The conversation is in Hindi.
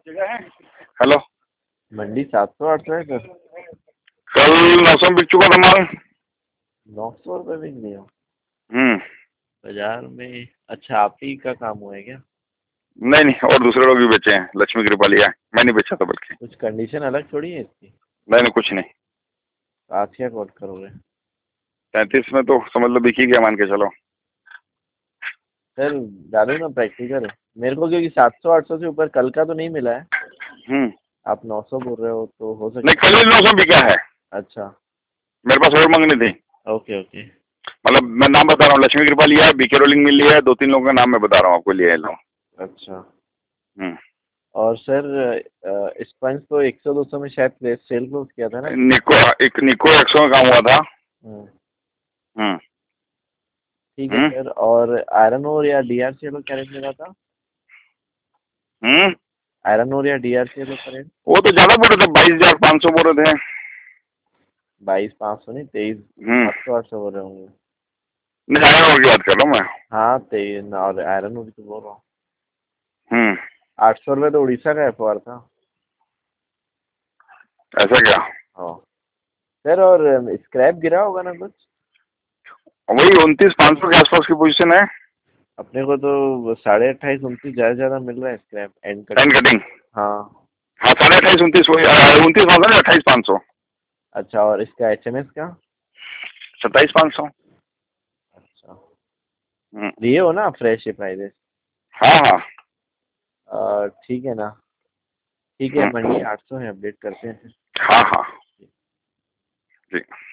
हेलो। मंडी 700-800 है सर। कल 900 बिक चुका था माल। 900 रुपये बिक गया हम्म। बाजार में। अच्छा, आप ही का काम हुआ है क्या? नहीं नहीं, और दूसरे लोग भी बेचे हैं, लक्ष्मी कृपा लिया है, मैं नहीं बेचा था बल्कि। कुछ कंडीशन अलग थोड़ी है इसकी। नहीं नहीं, कुछ नहीं। आज क्या कोट करोगे? 33 में तो समझ लो बिक ही गया, मान के चलो। सर डालो ना प्रैक्टिकल मेरे को, क्योंकि 700-800 से ऊपर कल का तो नहीं मिला है। हम्म। आप 900 बोल रहे हो तो हो नहीं, सकता कल ही 900 बिका है। है। अच्छा। मेरे पास और मंगनी थी। Okay okay. मतलब मैं नाम बता रहा हूँ, लक्ष्मी कृपा लिया है, बीके रोलिंग मिल लिया है, 2-3 लोगों का नाम मैं बता रहा हूँ आपको, लिया है लो। अच्छा। हम्म। और सर स्पंज तो 100-200 में शायद सेल क्लोज किया था ना? निको 100 का काम हुआ था। हम्म, हम्म। ठीक है हम्म। सर। और आयरन ओर या DRCL क्या रेट मिला था? हम्म। आयरन ओर या DRCL का रेट? वो तो ज्यादा बोल रहे थे, 22,500 बोल रहे थे। 22,500 नहीं, 23। हम्म। 700-800 बोल रहे होंगे। नहीं, आया और की बात कर रहा हूँ मैं। हाँ 23, और आयरन ओर तो बोल रहा हूँ। हम्म। 800 रुपये तो उड़ीसा का FOR था। ऐसा क्या? हाँ सर। और स्क्रैप गिरा होगा ना कुछ? वही 29,500 के आसपास की पोजीशन है। अपने को तो 28.5-29 ज्यादा मिल रहा है scrap and cut. And cutting. हाँ। हाँ, 28,529, वही 29,500, 28,500। अच्छा, और इसका HMS का? 27,500। अच्छा। हम्म। लिए हो ना फ्रेश ये प्राइजेस? हाँ हाँ। ठीक है ना। ठीक है, मंडी हम्म। 800 है, अपडेट करते हैं फिर। हाँ हाँ। जी।